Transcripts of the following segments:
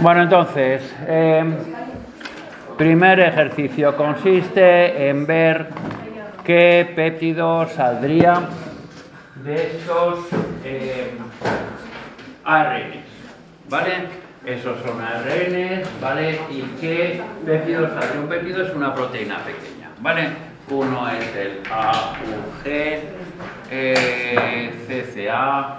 Bueno, entonces, primer ejercicio consiste en ver qué péptido saldría de estos ARNs, ¿vale? Esos son ARNs, ¿vale? ¿Y qué péptido saldría? Un péptido es una proteína pequeña, ¿vale? Uno es el AUG, CCA,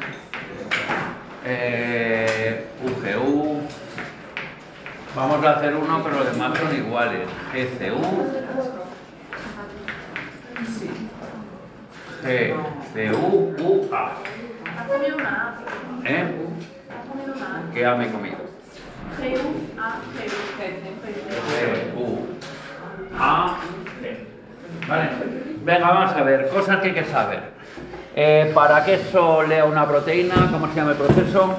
UGU. Vamos a hacer uno, pero los demás son iguales. GCU, GCUA. ¿Has comido una A? ¿Eh? ¿Has comido una A? ¿Qué A me he comido? GUA, GUA, G. ¿Vale? Venga, vamos a ver, cosas que hay que saber. Para que eso lea una proteína, ¿cómo se llama el proceso?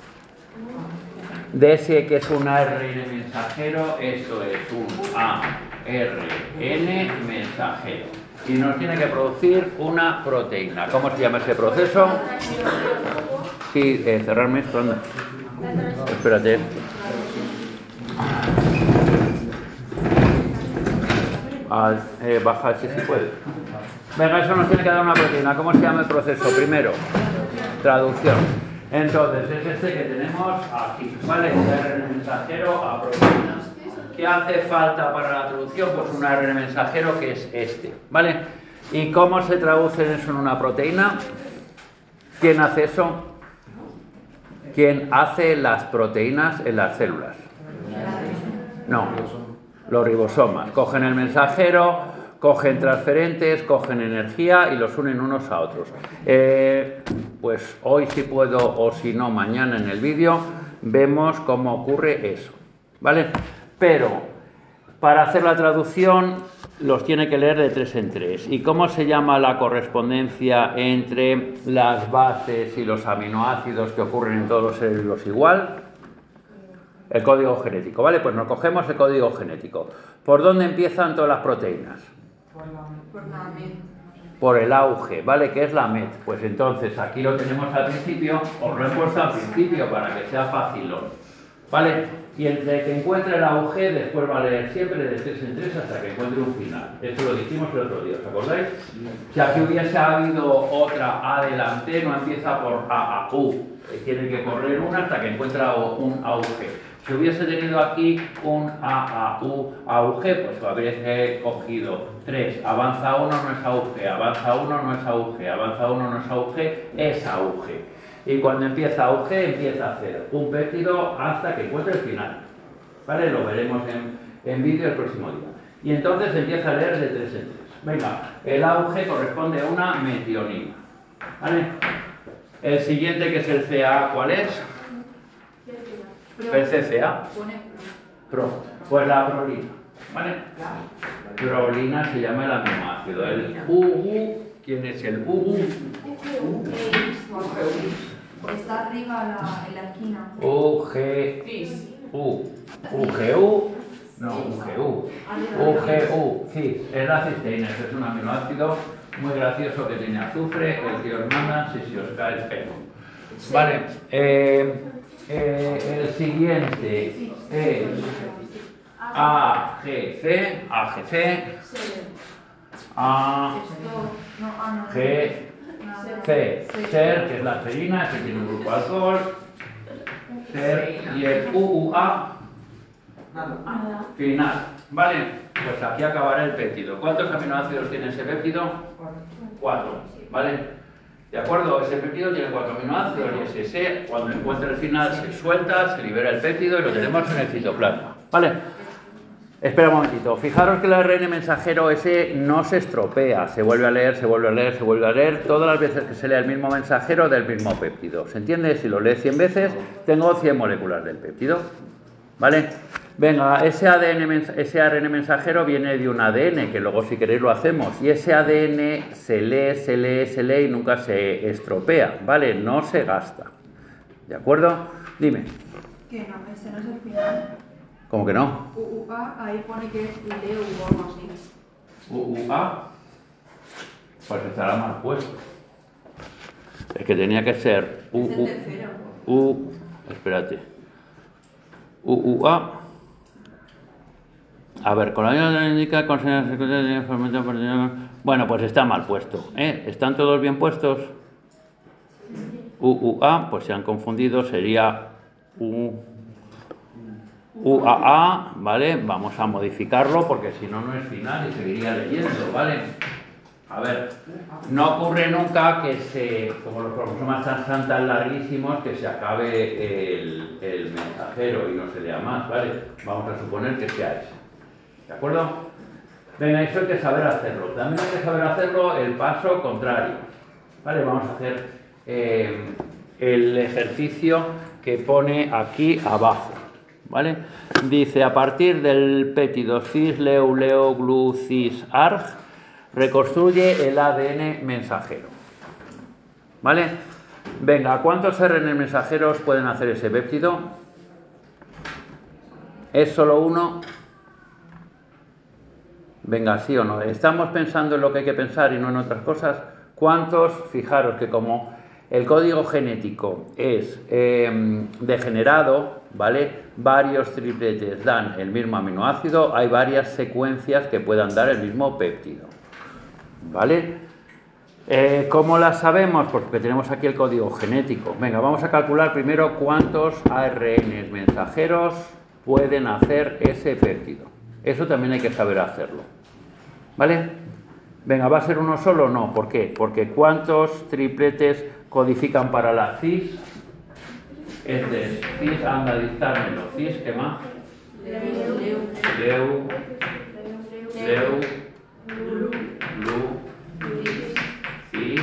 De ese que es un ARN mensajero, esto es un ARN mensajero. Y nos tiene que producir una proteína. ¿Cómo se llama ese proceso? Sí, cerrarme esto, anda. Espérate. Baja si se puede. Venga, eso nos tiene que dar una proteína. ¿Cómo se llama el proceso? Primero, traducción. Entonces, es este que tenemos aquí, ¿vale? Un ARN mensajero a proteínas. ¿Qué hace falta para la traducción? Pues un ARN mensajero que es este, ¿vale? ¿Y cómo se traduce eso en una proteína? ¿Quién hace eso? ¿Quién hace las proteínas en las células? No, los ribosomas. Cogen el mensajero, cogen transferentes, cogen energía y los unen unos a otros. Pues hoy si puedo o si no mañana en el vídeo vemos cómo ocurre eso, ¿vale? Pero para hacer la traducción los tiene que leer de 3 en 3. ¿Y cómo se llama la correspondencia entre las bases y los aminoácidos que ocurren en todos los cerebros igual? El código genético, ¿vale? Pues nos cogemos el código genético. ¿Por dónde empiezan todas las proteínas? Por la MET. Por el auge, ¿vale? ¿Qué es la MET? Pues entonces aquí lo tenemos al principio, os lo he puesto al principio para que sea fácil, ¿vale? Y entre que encuentre el auge, después va a leer siempre de 3 en 3 hasta que encuentre un final. Eso lo dijimos el otro día, ¿os acordáis? Si aquí hubiese habido otra A delante, no empieza por A a U. Tiene que correr una hasta que encuentra un auge. Si hubiese tenido aquí un AAU auge, pues lo habría cogido 3. Avanza 1 no es auge, avanza 1 no es auge, avanza 1 no es auge, es auge. Y cuando empieza auge, empieza a hacer un péptido hasta que encuentre el final. ¿Vale? Lo veremos en vídeo el próximo día. Y entonces empieza a leer de 3 en 3. Venga, el auge corresponde a una metionina. ¿Vale? El siguiente, que es el CA, ¿cuál es? El CCA. Pro. Pues la prolina. ¿Vale? Prolina se llama el aminoácido. El UU, ¿quién es el UU? Está arriba en la esquina. UGU. UGU. No, UGU. UGU. Sí, es la cisteína. Es un aminoácido muy gracioso que tiene azufre, el que os mandan si se os cae el pelo. Vale. El siguiente es AGC. AGC. SER, que es la serina, que tiene un grupo alcohol. SER y el UUA final. Vale, pues aquí acabará el péptido. ¿Cuántos aminoácidos tiene ese péptido? 4. ¿Vale? ¿De acuerdo? Ese péptido tiene 4 aminoácidos y ese, cuando encuentra el final, se suelta, se libera el péptido y lo tenemos en el citoplasma. ¿Vale? Espera un momentito. Fijaros que el ARN mensajero ese no se estropea. Se vuelve a leer, se vuelve a leer, se vuelve a leer todas las veces que se lea el mismo mensajero del mismo péptido. ¿Se entiende? Si lo lee 100 veces, tengo 100 moléculas del péptido. ¿Vale? Venga, ese ARN mensajero viene de un ADN, que luego si queréis lo hacemos. Y ese ADN se lee, se lee, se lee y nunca se estropea. ¿Vale? No se gasta. ¿De acuerdo? Dime. Que no, ese no es el final. ¿Cómo que no? UUA, ahí pone que es Leo o algo así. UUA, pues estará mal puesto. Es que tenía que ser Es el tercero. espérate. UUA. A ver, con la misma indica bueno, pues está mal puesto, ¿eh? ¿Están todos bien puestos? UUA, pues se han confundido, sería UAA, ¿vale? Vamos a modificarlo porque si no, no es final y seguiría leyendo, ¿vale? A ver, no ocurre nunca que como los cromosomas están tan larguísimos, que se acabe el mensajero y no se lea más, ¿vale? Vamos a suponer que sea ese. ¿De acuerdo? Venga, eso hay que saber hacerlo. También hay que saber hacerlo el paso contrario. ¿Vale? Vamos a hacer el ejercicio que pone aquí abajo. ¿Vale? Dice, a partir del péptido cis, leu, leo, glu, cis, arg, reconstruye el ADN mensajero. ¿Vale? Venga, ¿cuántos RNA mensajeros pueden hacer ese péptido? ¿Es solo uno? Venga, sí o no. ¿Estamos pensando en lo que hay que pensar y no en otras cosas? ¿Cuántos? Fijaros que como el código genético es degenerado, ¿vale? Varios tripletes dan el mismo aminoácido, hay varias secuencias que puedan dar el mismo péptido, ¿vale? ¿Cómo las sabemos? Pues porque tenemos aquí el código genético. Venga, vamos a calcular primero cuántos ARN mensajeros pueden hacer ese péptido. Eso también hay que saber hacerlo. ¿Vale? Venga, ¿va a ser uno solo? No. ¿Por qué? Porque ¿cuántos tripletes codifican para la cis? Este es cis, anda, dictármelo. Cis, ¿qué más? Leu, leu, glu, cis,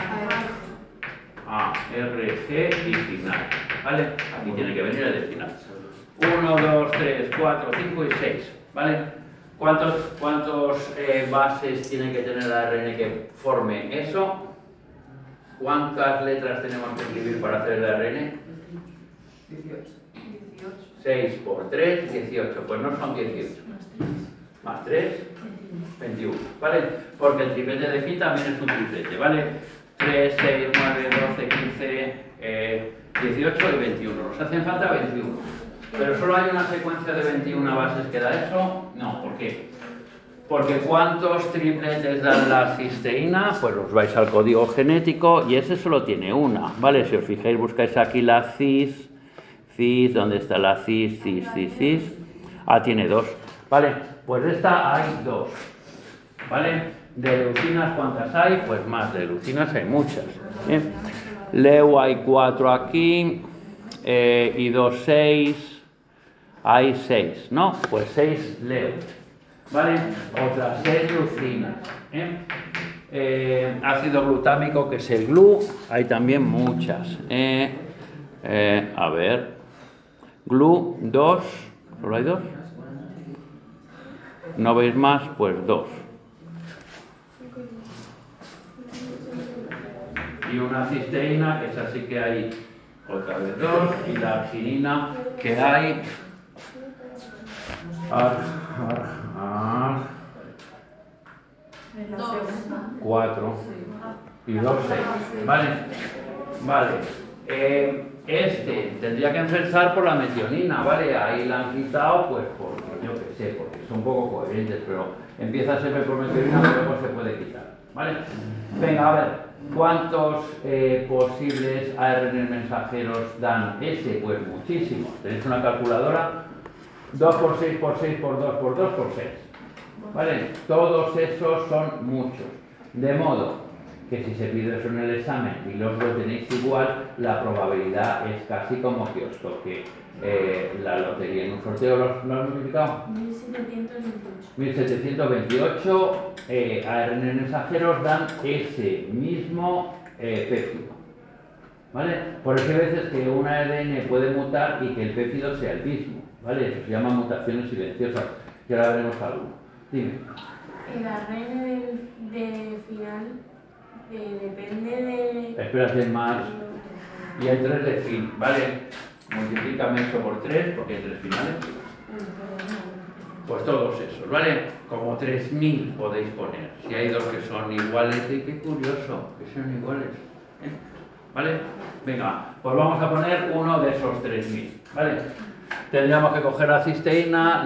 A, R, G y final. ¿Vale? Aquí tiene que venir el de final. 1, 2, 3, 4, 5 y 6. ¿Vale? ¿Cuántos bases tiene que tener el ARN que forme eso? ¿Cuántas letras tenemos que escribir para hacer el ARN? 18. 6 por 3, 18. Pues no son 18. Más 3, 21. ¿Vale? Porque el triplete de phi también es un triplete. ¿Vale? 3, 6, 9, 12, 15, 18 y 21. Nos hacen falta 21. ¿Pero solo hay una secuencia de 21 bases que da eso? No. ¿Por qué? Porque ¿cuántos tripletes dan la cisteína? Pues os vais al código genético y ese solo tiene una, ¿vale? Si os fijáis, buscáis aquí la cis, ¿dónde está la cis, cis? Ah, tiene 2, ¿vale? Pues de esta hay 2, ¿vale? De leucinas, ¿cuántas hay? Pues más, de leucinas hay muchas. Leu hay 4 aquí, y 2, 6, hay 6, ¿no? Pues 6 leu. ¿Vale? Otras 6 leucinas. Ácido glutámico, que es el GLU, hay también muchas. A ver, GLU 2, ¿solo hay 2? ¿No veis más? Pues 2. Y una cisteína, que es así que hay otra vez 2, y la arginina, que hay 4 y 2, 6. ¿Vale? Vale. Este tendría que empezar por la metionina, ¿vale? Ahí la han quitado, pues porque yo qué sé, porque son un poco coherentes, pero empieza siempre por metionina, pero luego se puede quitar, ¿vale? Venga, a ver, ¿cuántos posibles ARN mensajeros dan ese? Pues muchísimos. ¿Tenéis una calculadora? 2 por 6 por 6 por 2 por 2 por 6. ¿Vale? Todos esos son muchos. De modo que si se pide eso en el examen y los lo tenéis igual, la probabilidad es casi como que os toque la lotería. ¿En un sorteo lo han multiplicado? 1728. 1728 ARN mensajeros dan ese mismo péptido. ¿Vale? Por eso hay veces que un ARN puede mutar y que el péptido sea el mismo. ¿Vale? Eso se llama mutaciones silenciosas, que ahora veremos alguno. Dime. El ARN de final depende de... Espérate más. Y hay 3 de fin, ¿vale? Multiplícame eso por 3, porque hay 3 finales. Pues todos esos, ¿vale? Como 3000 podéis poner. Si hay 2 que son iguales, y qué curioso, que sean iguales. ¿Vale? Venga, pues vamos a poner uno de esos 3000, ¿vale? Tendríamos que coger la cisteína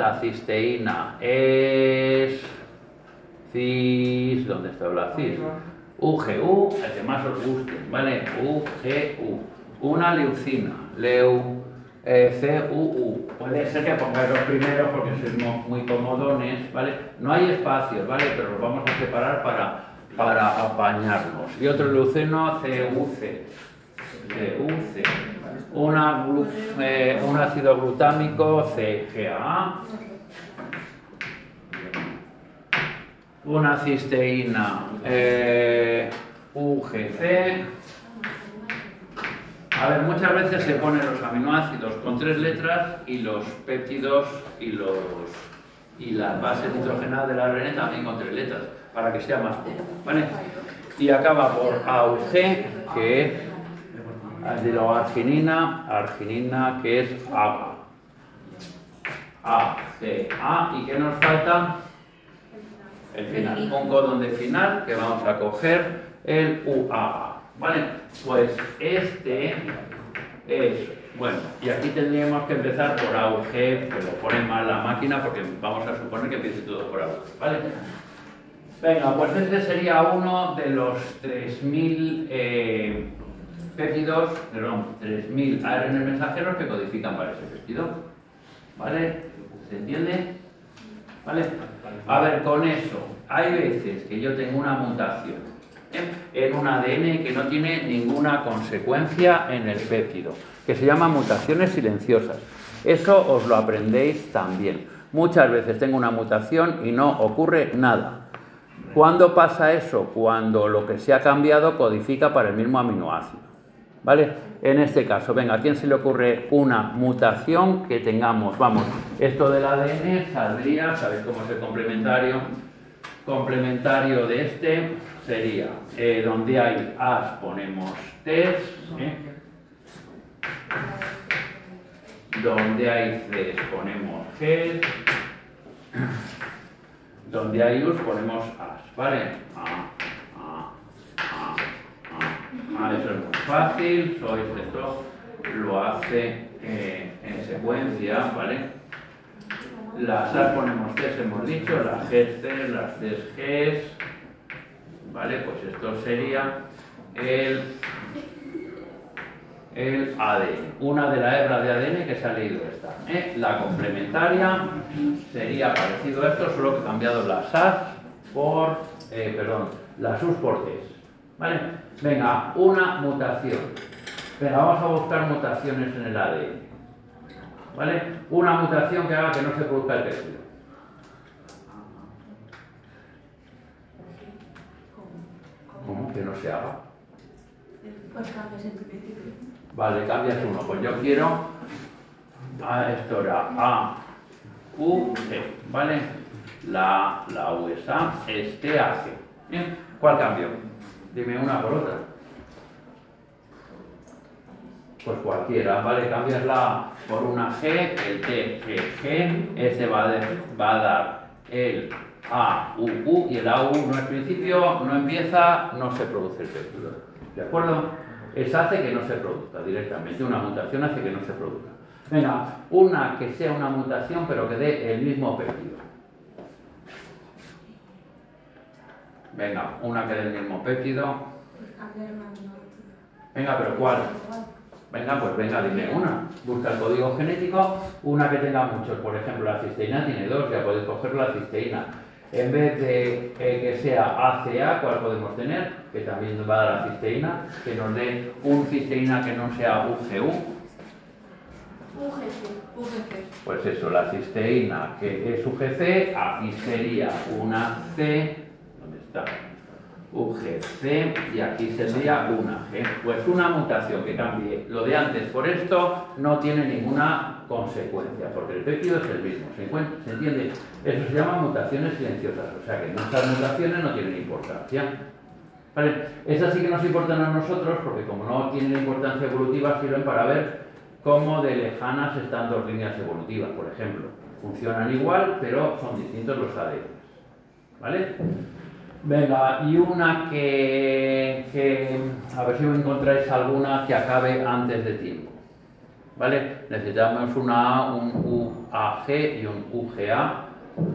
es cis, ¿dónde está la cis? UGU, el que más os guste, ¿vale? UGU. Una leucina, CUU. Puede ser que pongáis los primeros porque sois muy comodones, ¿vale? No hay espacios, ¿vale? Pero los vamos a separar para apañarnos. Y otro leucino, CUC. CUC. Un ácido glutámico, CGA. Una cisteína, UGC. A ver, muchas veces se ponen los aminoácidos con 3 letras y los péptidos y las bases nitrogenadas del ARN también con 3 letras, para que sea más poco, ¿vale? Y acaba por AUG, que es arginina, que es AGA. AGA, ¿y qué nos falta? El final, un codón de final que vamos a coger el UAA, ¿vale? Pues este es, bueno, y aquí tendríamos que empezar por AUG, pero pone mal la máquina porque vamos a suponer que empiece todo por AUG, ¿vale? Venga, pues este sería uno de los 3000 péptidos, perdón, 3000 ARN mensajeros que codifican para ese péptido, ¿vale? ¿Se entiende? ¿Vale? A ver, con eso, hay veces que yo tengo una mutación en un ADN que no tiene ninguna consecuencia en el péptido, que se llama mutaciones silenciosas. Eso os lo aprendéis también. Muchas veces tengo una mutación y no ocurre nada. ¿Cuándo pasa eso? Cuando lo que se ha cambiado codifica para el mismo aminoácido. ¿Vale? En este caso, venga, ¿a quién se le ocurre una mutación que tengamos? Vamos, esto del ADN saldría, ¿sabéis cómo es el complementario? Complementario de este sería, donde hay As ponemos Ts, donde hay Cs ponemos Gs, donde hay Us ponemos As, ¿vale? Eso es muy fácil, esto lo hace en secuencia, ¿vale? Las As ponemos Cs, hemos dicho, las Gs Cs, las Cs Gs, ¿vale? Pues esto sería el ADN, una de la hebra de ADN que se ha leído esta. La complementaria sería parecido a esto, solo que he cambiado las As por, las Us por Ts, ¿vale? Venga, una mutación. Venga, vamos a buscar mutaciones en el ADN, ¿vale? Una mutación que haga que no se produzca el péptido. ¿Cómo? Que no se haga. Pues cambias el principio. Vale, cambias uno. Pues yo quiero. Esto era A, U, G. ¿Vale? La USA es TAG. ¿Bien? ¿Cuál cambio? Dime una por otra. Pues cualquiera, ¿vale? Cambias la A por una G, el T, G, G. Este va a dar el A, U, y el A, U no es principio, no empieza, no se produce el péptido. ¿De acuerdo? Esa hace que no se produzca directamente, una mutación hace que no se produzca. Venga, una que sea una mutación pero que dé el mismo péptido. Venga, una que dé el mismo péptido. Pues cambiar una aminoácido. Venga, pero ¿cuál? Venga, pues venga, dime una. Busca el código genético, una que tenga muchos. Por ejemplo, la cisteína tiene 2, ya podéis coger la cisteína. En vez de que sea ACA, ¿cuál podemos tener? Que también nos va a dar la cisteína, que nos dé un cisteína que no sea UGU. UGC. Pues eso, la cisteína que es UGC, aquí sería una C, ¿dónde está? UGC, y aquí sería una G. Pues una mutación que cambie lo de antes por esto no tiene ninguna consecuencia, porque el péptido es el mismo. ¿Se entiende? Eso se llama mutaciones silenciosas, o sea que muchas mutaciones no tienen importancia. ¿Vale? Esas sí que nos importan a nosotros, porque como no tienen importancia evolutiva, sirven para ver cómo de lejanas están dos líneas evolutivas, por ejemplo. Funcionan igual, pero son distintos los ADN. ¿Vale? Venga, y una que a ver si encontráis alguna que acabe antes de tiempo. ¿vale? Necesitamos una A, un UAG y un UGA.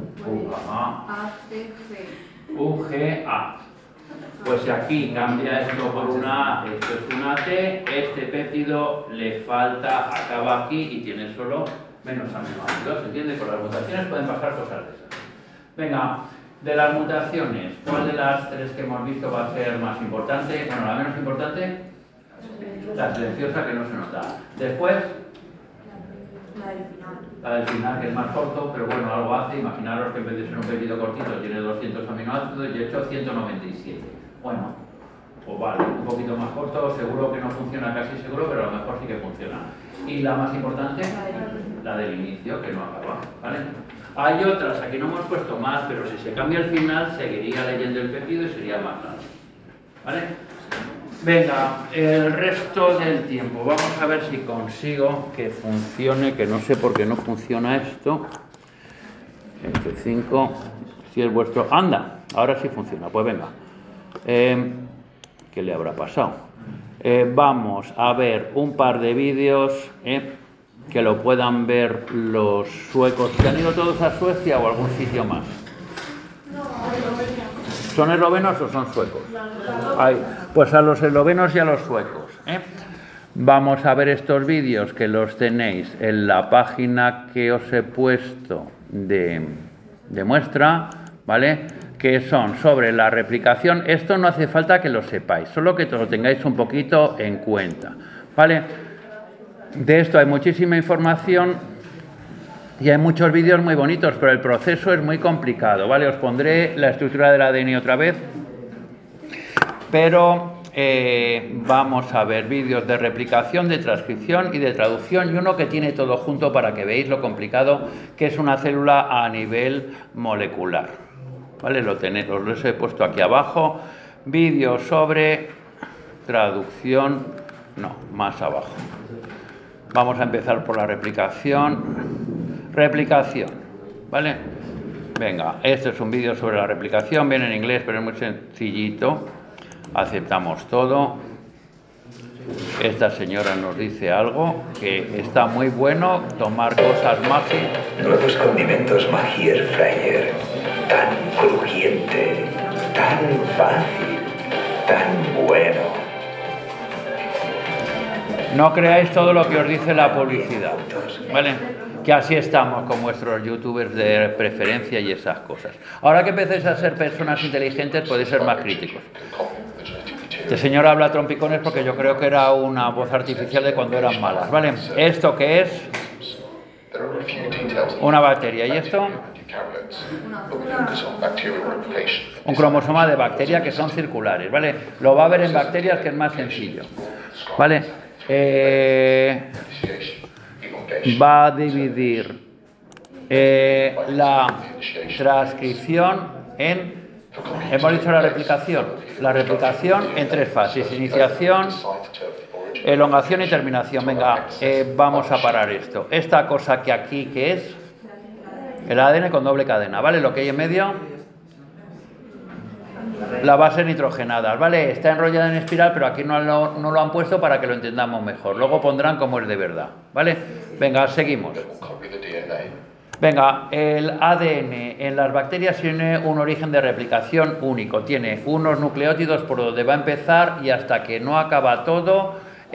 UGA. Pues si aquí cambia esto por una A, esto es una T, este péptido le falta, acaba aquí y tiene solo menos aminoácidos, ¿entiende? Por las mutaciones pueden pasar cosas de esas. Venga, de las mutaciones, ¿cuál de las tres que hemos visto va a ser más importante? Bueno, la menos importante, la silenciosa, que no se nota. Después, la del final, que es más corto, pero bueno, algo hace. Imaginaros que en vez de ser un péptido cortito tiene 200 aminoácidos y he hecho 197. Bueno, pues vale, un poquito más corto, seguro que no funciona casi seguro, pero a lo mejor sí que funciona. Y la más importante, la del inicio, que no acaba, ¿vale? Hay otras, aquí no hemos puesto más, pero si se cambia el final, seguiría leyendo el péptido y sería más largo, ¿vale? Venga, el resto del tiempo. Vamos a ver si consigo que funcione, que no sé por qué no funciona esto. F5, si es vuestro... ¡Anda! Ahora sí funciona, pues venga. ¿Qué le habrá pasado? Vamos a ver un par de vídeos que lo puedan ver los suecos. ¿Se han ido todos a Suecia o a algún sitio más? ¿Son eslovenos o son suecos? Ay, pues a los eslovenos y a los suecos. Vamos a ver estos vídeos que los tenéis en la página que os he puesto de muestra, ¿vale? Que son sobre la replicación. Esto no hace falta que lo sepáis, solo que lo tengáis un poquito en cuenta, ¿vale? De esto hay muchísima información y hay muchos vídeos muy bonitos, pero el proceso es muy complicado, ¿vale? Os pondré la estructura del ADN otra vez, pero vamos a ver vídeos de replicación, de transcripción y de traducción, y uno que tiene todo junto para que veáis lo complicado que es una célula a nivel molecular, ¿vale? Lo tenéis, os los he puesto aquí abajo. Vídeos sobre traducción, no, más abajo. Vamos a empezar por la replicación. Replicación, ¿vale? Venga, este es un vídeo sobre la replicación, viene en inglés, pero es muy sencillito. Aceptamos todo. Esta señora nos dice algo que está muy bueno, tomar cosas mágicas. Nuevos condimentos Maggi Air Fryer. Tan crujiente, tan fácil, tan bueno. No creáis todo lo que os dice la publicidad, ¿vale? Que así estamos con vuestros youtubers de preferencia y esas cosas. Ahora que empecéis a ser personas inteligentes, podéis ser más críticos. Este señor habla trompicones porque yo creo que era una voz artificial de cuando eran malas, ¿vale? ¿Esto qué es? Una bacteria. ¿Y esto? Un cromosoma de bacteria, que son circulares, ¿vale? Lo va a ver en bacterias, que es más sencillo, ¿vale? Va a dividir la transcripción en... Hemos dicho la replicación en tres fases: iniciación, elongación y terminación. Venga, vamos a parar esto. Esta cosa que aquí, ¿qué es? El ADN con doble cadena, ¿vale? Lo que hay en medio, la base nitrogenada, ¿vale? Está enrollada en espiral, pero aquí no lo han puesto para que lo entendamos mejor. Luego pondrán cómo es de verdad, ¿vale? Venga, seguimos. Venga, el ADN en las bacterias tiene un origen de replicación único. Tiene unos nucleótidos por donde va a empezar y hasta que no acaba todo,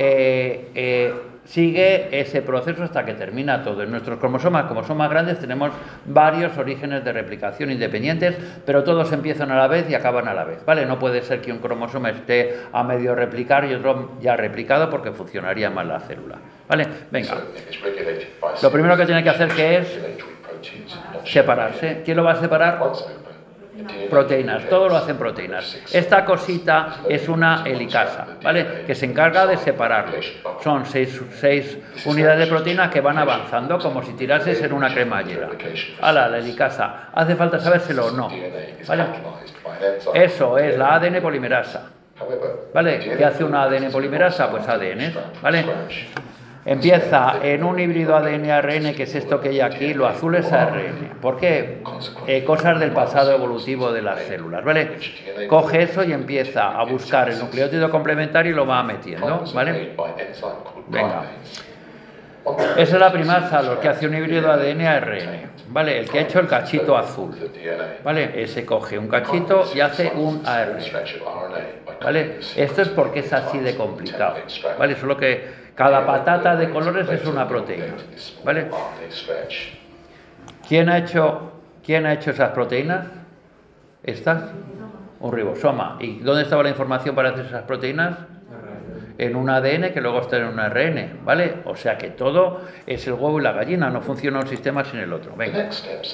sigue ese proceso hasta que termina todo. En nuestros cromosomas, como son más grandes, tenemos varios orígenes de replicación independientes, pero todos empiezan a la vez y acaban a la vez, ¿vale? No puede ser que un cromosoma esté a medio replicar y otro ya replicado, porque funcionaría mal la célula, ¿vale? Venga. Lo primero que tiene que hacer, ¿qué es? Separarse. ¿Quién lo va a separar? Proteínas, todo lo hacen proteínas. Esta cosita es una helicasa, ¿vale? Que se encarga de separarlos. Son seis unidades de proteína que van avanzando como si tirases en una cremallera. ¡Hala, la helicasa! ¿Hace falta sabérselo o no? ¿Vale? Eso es la ADN polimerasa. ¿Vale? ¿Qué hace una ADN polimerasa? Pues ADN, ¿vale? Empieza en un híbrido ADN-ARN, que es esto que hay aquí. Lo azul es ARN. ¿Por qué? Cosas del pasado evolutivo de las células, ¿vale? Coge eso y empieza a buscar el nucleótido complementario y lo va metiendo, ¿vale? Venga. Esa es la primasa, lo que hace un híbrido ADN-ARN, ¿vale? El que ha hecho el cachito azul, ¿vale? Ese coge un cachito y hace un ARN, ¿vale? Esto es porque es así de complicado, ¿vale? Solo que cada patata de colores es una proteína, ¿vale? ¿Quién ha hecho esas proteínas? ¿Estas? Un ribosoma. ¿Y dónde estaba la información para hacer esas proteínas? En un ADN que luego está en un ARN, ¿vale? O sea que todo es el huevo y la gallina, no funciona un sistema sin el otro. Venga.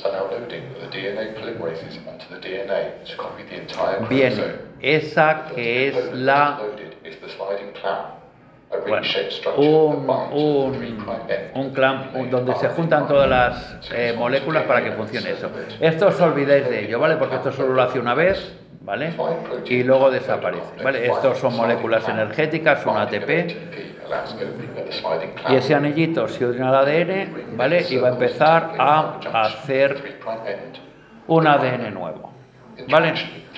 Viene esa que es la... Bueno, un clamp donde se juntan todas las moléculas para que funcione eso. Esto os olvidáis de ello, ¿vale? Porque esto solo lo hace una vez, ¿vale? Y luego desaparece, ¿vale? Estos son moléculas energéticas, un ATP. Y ese anillito se une al ADN, ¿vale? Y va a empezar a hacer un ADN nuevo, ¿vale?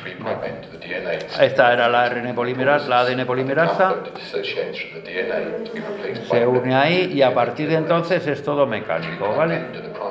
Esta era la ADN polimerasa. Se une ahí y a partir de entonces es todo mecánico, ¿vale?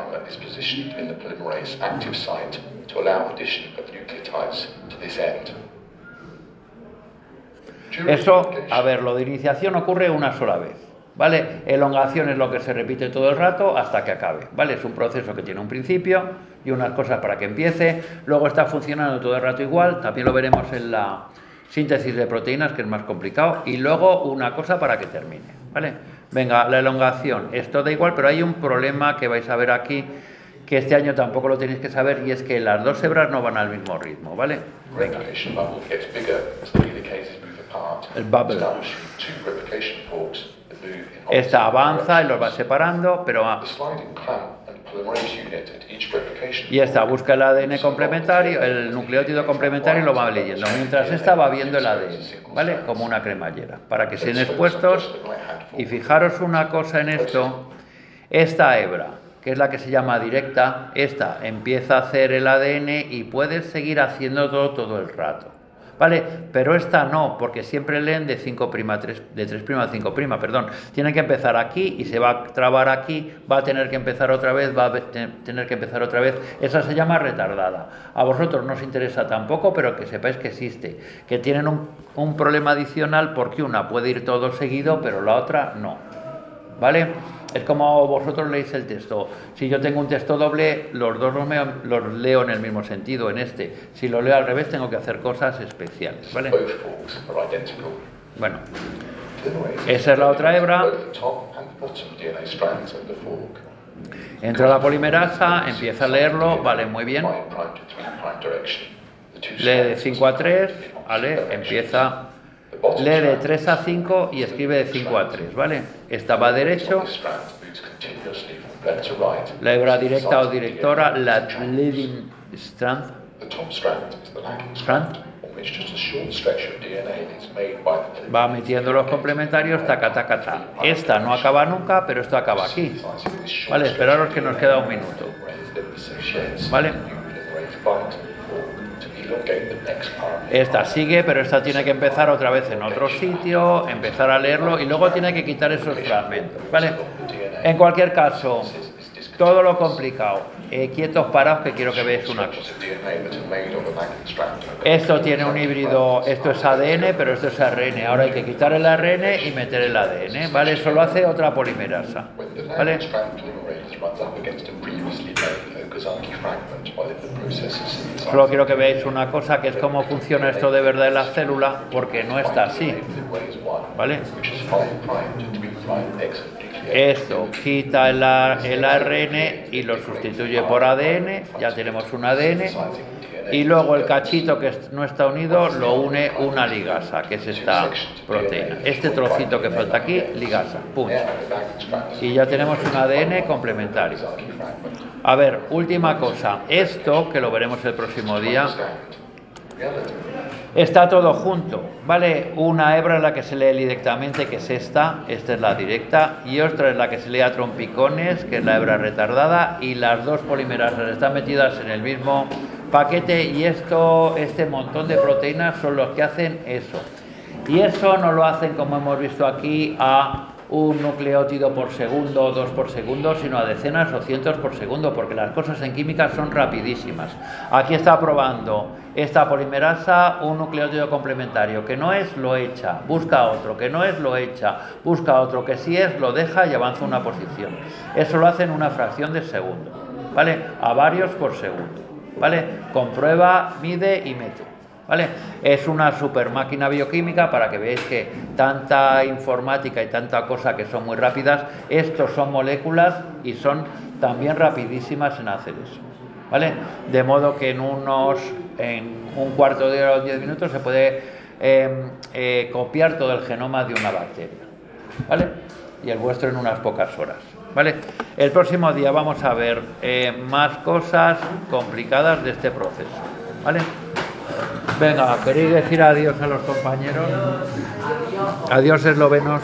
Eso, a ver, lo de iniciación ocurre una sola vez, ¿vale? Elongación es lo que se repite todo el rato hasta que acabe, ¿vale? Es un proceso que tiene un principio y unas cosas para que empiece, luego está funcionando todo el rato igual, también lo veremos en la síntesis de proteínas, que es más complicado, y luego una cosa para que termine, ¿vale? Venga, la elongación, esto da igual, pero hay un problema que vais a ver aquí, que este año tampoco lo tenéis que saber, y es que las dos hebras no van al mismo ritmo, ¿vale? Venga. El bubble. Esta avanza y los va separando, pero y esta busca el ADN complementario, el nucleótido complementario, y lo va leyendo, mientras esta va viendo el ADN, ¿vale? Como una cremallera, para que estén expuestos. Y fijaros una cosa en esto, esta hebra, que es la que se llama directa, esta empieza a hacer el ADN y puede seguir haciendo todo el rato, ¿vale? Pero esta no, porque siempre leen de 5' a 3, de 3' a 5', perdón. Tiene que empezar aquí y se va a trabar aquí, va a tener que empezar otra vez, va a tener que empezar otra vez. Esa se llama retardada. A vosotros no os interesa tampoco, pero que sepáis que existe, que tienen un problema adicional porque una puede ir todo seguido, pero la otra no, ¿vale? Es como vosotros leéis el texto. Si yo tengo un texto doble, los dos los leo en el mismo sentido, en este. Si lo leo al revés, tengo que hacer cosas especiales, ¿vale? Bueno, esa es la otra hebra. Entra la polimerasa, empieza a leerlo, vale, muy bien. Lee de 5 a 3, ¿vale? Empieza... Lee de 3 a 5 y escribe de 5 a 3, ¿vale? Esta va derecho. La hebra directa o directora, la leading strand. Va metiendo los complementarios, taca, taca, taca. Esta no acaba nunca, pero esto acaba aquí. Vale, esperaros que nos queda un minuto. Vale. Esta sigue, pero esta tiene que empezar otra vez en otro sitio, empezar a leerlo y luego tiene que quitar esos fragmentos, ¿vale? En cualquier caso, todo lo complicado, quietos, parados, que quiero que veáis una cosa. Esto tiene un híbrido, esto es ADN, pero esto es ARN. Ahora hay que quitar el ARN y meter el ADN, ¿vale? Eso lo hace otra polimerasa, ¿vale? Solo quiero que veáis una cosa, que es cómo funciona esto de verdad en la célula, porque no está así, ¿vale? Esto quita el ARN y lo sustituye por ADN, ya tenemos un ADN, y luego el cachito que no está unido lo une una ligasa, que es esta proteína. Este trocito que falta aquí, ligasa, punto. Y ya tenemos un ADN complementario. A ver, última cosa, esto, que lo veremos el próximo día, está todo junto, ¿vale? Una hebra es la que se lee directamente, que es esta es la directa, y otra es la que se lee a trompicones, que es la hebra retardada, y las dos polimerasas están metidas en el mismo paquete, y este montón de proteínas son los que hacen eso. Y eso no lo hacen, como hemos visto aquí, a un nucleótido por segundo o 2 por segundo, sino a decenas o cientos por segundo, porque las cosas en química son rapidísimas. Aquí está probando esta polimerasa un nucleótido complementario, que no es, lo echa, busca otro, que no es, lo echa, busca otro, que sí es, lo deja y avanza una posición. Eso lo hace en una fracción de segundo, ¿vale? A varios por segundo, ¿vale? Comprueba, mide y mete. ¿Vale? Es una super máquina bioquímica para que veáis que tanta informática y tanta cosa que son muy rápidas, estos son moléculas y son también rapidísimas en hacer eso, ¿vale? De modo que en un cuarto de hora o 10 minutos se puede copiar todo el genoma de una bacteria, ¿vale? Y el vuestro en unas pocas horas, ¿vale? El próximo día vamos a ver más cosas complicadas de este proceso, ¿vale? Venga, ¿queréis decir adiós a los compañeros? Adiós, eslovenos.